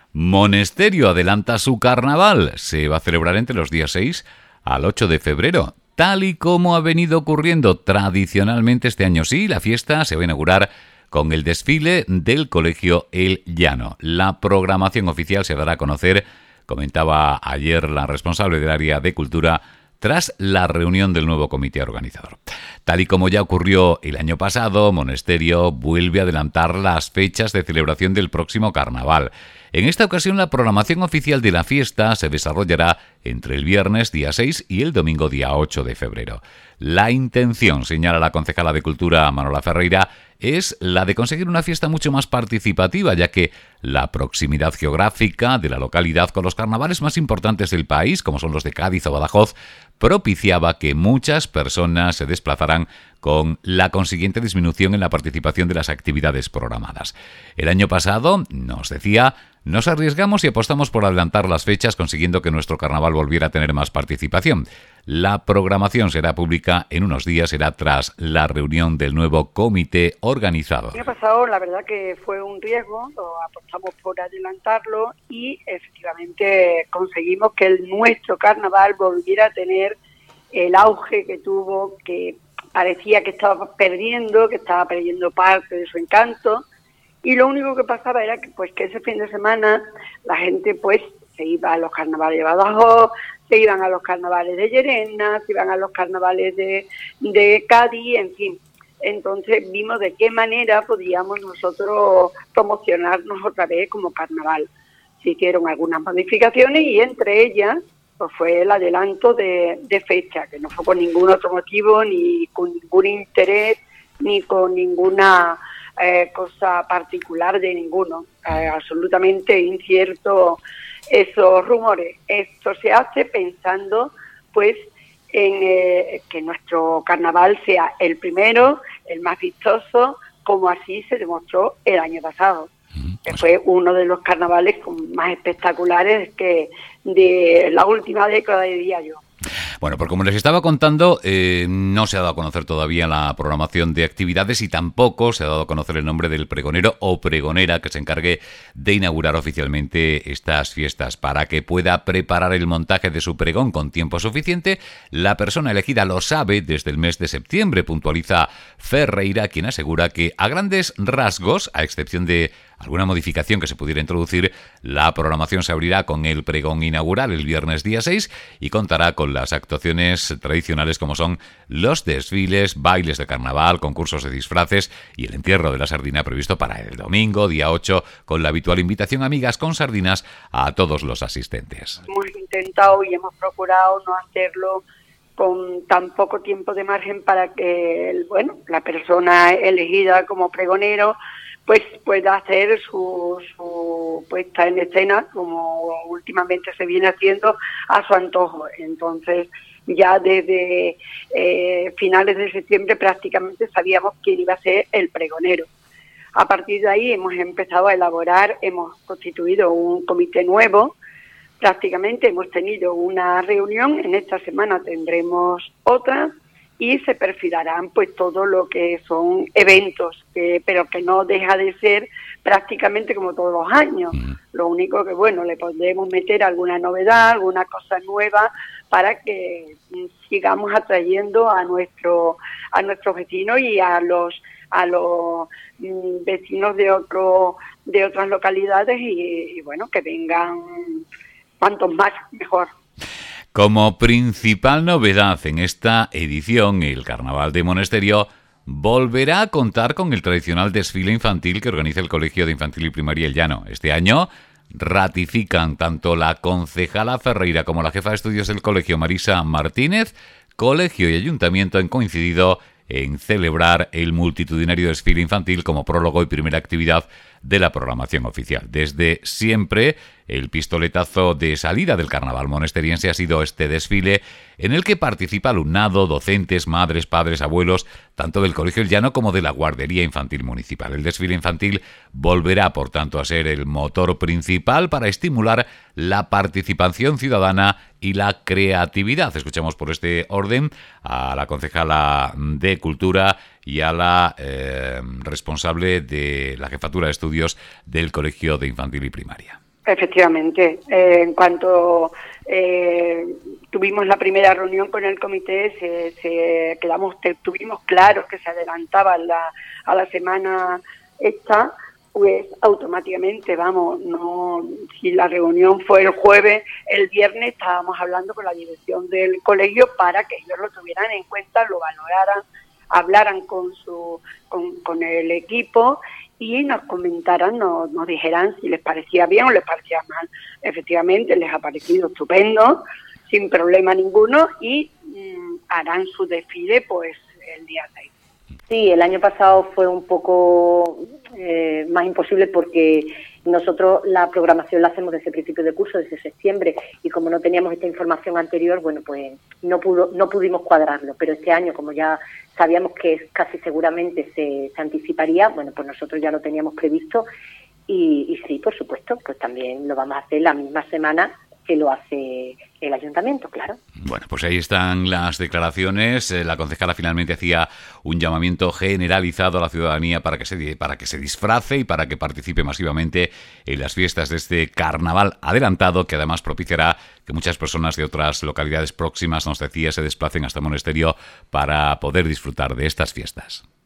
Monesterio adelanta su carnaval. Se va a celebrar entre los días 6 al 8 de febrero. Tal y como ha venido ocurriendo tradicionalmente este año, sí, la fiesta se va a inaugurar con el desfile del Colegio El Llano. La programación oficial se dará a conocer, comentaba ayer la responsable del área de Cultura, tras la reunión del nuevo comité organizador. Tal y como ya ocurrió el año pasado, Monesterio vuelve a adelantar las fechas de celebración del próximo carnaval. En esta ocasión, la programación oficial de la fiesta se desarrollará entre el viernes día 6 y el domingo día 8 de febrero. La intención, señala la concejala de Cultura Manuela Ferreira, es la de conseguir una fiesta mucho más participativa, ya que la proximidad geográfica de la localidad con los carnavales más importantes del país, como son los de Cádiz o Badajoz, propiciaba que muchas personas se desplazaran, con la consiguiente disminución en la participación de las actividades programadas. El año pasado, nos decía, nos arriesgamos y apostamos por adelantar las fechas, consiguiendo que nuestro carnaval volviera a tener más participación. La programación será pública en unos días, será tras la reunión del nuevo comité organizador. El año pasado, la verdad que fue un riesgo, apostamos por adelantarlo y efectivamente conseguimos que nuestro carnaval volviera a tener el auge que tuvo, que parecía que estaba perdiendo parte de su encanto, y lo único que pasaba era que ese fin de semana la gente pues se iba a los carnavales de Badajoz, se iban a los carnavales de Llerena, se iban a los carnavales de Cádiz, en fin. Entonces vimos de qué manera podíamos nosotros promocionarnos otra vez como carnaval. Se hicieron algunas modificaciones y entre ellas pues fue el adelanto de fecha, que no fue por ningún otro motivo, ni con ningún interés, ni con ninguna cosa particular de ninguno. Absolutamente incierto esos rumores. Esto se hace pensando pues en que nuestro carnaval sea el primero, el más vistoso, como así se demostró el año pasado, que fue uno de los carnavales más espectaculares que de la última década, diría yo. Bueno, pues como les estaba contando, no se ha dado a conocer todavía la programación de actividades y tampoco se ha dado a conocer el nombre del pregonero o pregonera que se encargue de inaugurar oficialmente estas fiestas. Para que pueda preparar el montaje de su pregón con tiempo suficiente, la persona elegida lo sabe desde el mes de septiembre, puntualiza Ferreira, quien asegura que a grandes rasgos, a excepción de alguna modificación que se pudiera introducir, la programación se abrirá con el pregón inaugural el viernes día 6 y contará con las actuaciones tradicionales como son los desfiles, bailes de carnaval, concursos de disfraces y el entierro de la sardina previsto para el domingo día 8, con la habitual invitación a amigas con sardinas a todos los asistentes. Hemos intentado y hemos procurado no hacerlo con tan poco tiempo de margen para que la persona elegida como pregonero pues pueda hacer su puesta en escena, como últimamente se viene haciendo, a su antojo. Entonces, ya desde finales de septiembre prácticamente sabíamos quién iba a ser el pregonero. A partir de ahí hemos empezado a elaborar, hemos constituido un comité nuevo, prácticamente hemos tenido una reunión, en esta semana tendremos otra, y se perfilarán pues todo lo que son eventos, pero que no deja de ser prácticamente como todos los años. Lo único que le podemos meter alguna novedad, alguna cosa nueva para que sigamos atrayendo a nuestros vecinos y a los vecinos de otras localidades y que vengan cuantos más mejor. Como principal novedad en esta edición, el Carnaval de Monesterio volverá a contar con el tradicional desfile infantil que organiza el Colegio de Infantil y Primaria El Llano. Este año ratifican tanto la concejala Ferreira como la jefa de estudios del colegio, Marisa Martínez. Colegio y ayuntamiento han coincidido en celebrar el multitudinario desfile infantil como prólogo y primera actividad de la programación oficial. Desde siempre, el pistoletazo de salida del carnaval monesteriense ha sido este desfile en el que participa alumnado, docentes, madres, padres, abuelos, tanto del Colegio El Llano como de la Guardería Infantil Municipal. El desfile infantil volverá, por tanto, a ser el motor principal para estimular la participación ciudadana y la creatividad. Escuchamos por este orden a la concejala de Cultura y a la responsable de la jefatura de estudios del Colegio de Infantil y Primaria. Efectivamente, en cuanto tuvimos la primera reunión con el comité, tuvimos claros que se adelantaba a la semana esta, pues automáticamente, si la reunión fue el jueves, el viernes estábamos hablando con la dirección del colegio para que ellos lo tuvieran en cuenta, lo valoraran, hablaran con el equipo y nos comentaran, nos dijeran si les parecía bien o les parecía mal. Efectivamente, les ha parecido estupendo, sin problema ninguno, y harán su desfile pues el día 6. Sí, el año pasado fue un poco más imposible porque nosotros la programación la hacemos desde el principio de curso, desde septiembre, y como no teníamos esta información anterior, bueno, pues no pudimos cuadrarlo, pero este año, como ya sabíamos que casi seguramente se anticiparía, bueno, pues nosotros ya lo teníamos previsto y sí, por supuesto, pues también lo vamos a hacer la misma semana que lo hace el ayuntamiento, claro. Bueno, pues ahí están las declaraciones. La concejala finalmente hacía un llamamiento generalizado a la ciudadanía para que se disfrace y para que participe masivamente en las fiestas de este carnaval adelantado, que además propiciará que muchas personas de otras localidades próximas, nos decía, se desplacen hasta el monasterio para poder disfrutar de estas fiestas.